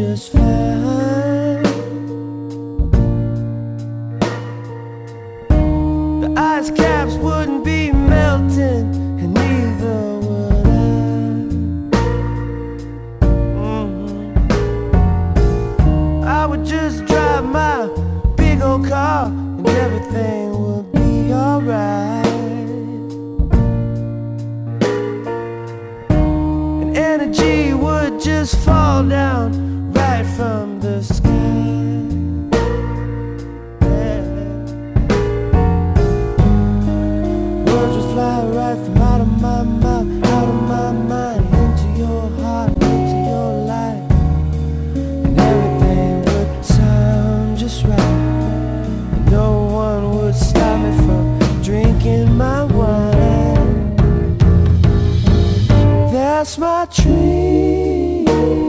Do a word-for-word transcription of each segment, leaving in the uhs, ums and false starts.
just fine. The ice caps wouldn't be melting, and neither would I. Mm-hmm. I would just drive my big old car, and everything would be alright. And energy would just fall down right from the sky. Yeah. Words would fly right from out of my mouth, out of my mind, into your heart, into your life. And everything would sound just right. And no one would stop me from drinking my wine. That's my dream.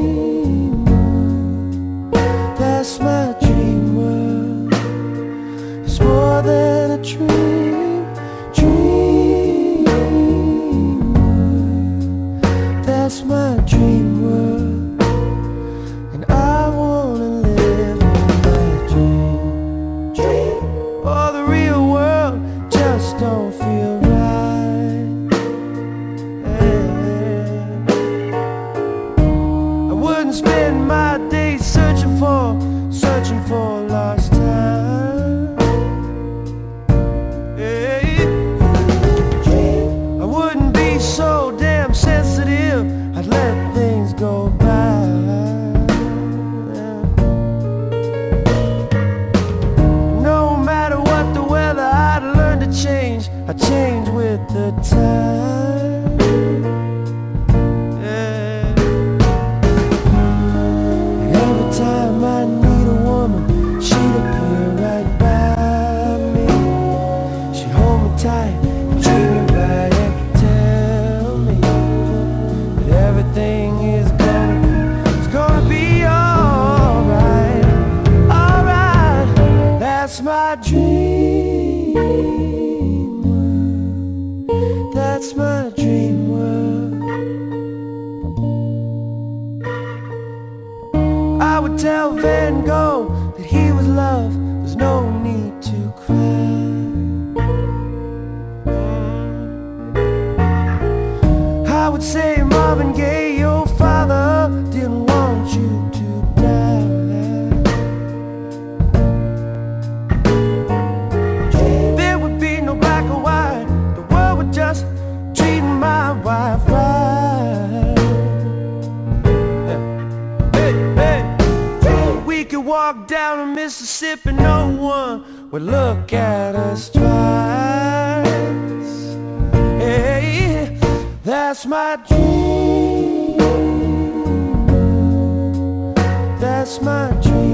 That's my dream world. It's more than a dream. Dream world. That's my dream world. And I wanna live in my dream. Dream. Oh, the real world just don't feel right. Yeah. I wouldn't spend my days searching for, searching for lost time. Hey. I wouldn't be so damn sensitive, I'd let things go by. No matter what the weather, I'd learn to change. I change with the time. Yeah. And every time I need a woman, she'd appear right by me. She'd hold me tight and treat me right and tell me that everything is gonna be, it's gonna be alright, alright. That's my dream world. That's my dream world. I would tell Van Gogh that he was love, there's no need to cry. I would say, Marvin Gaye, your father didn't want you to die. There would be no black or white, the world would just treat my wife right. Hey, hey. We could walk down to Mississippi, no one would look at us twice. Hey, that's my dream. That's my dream.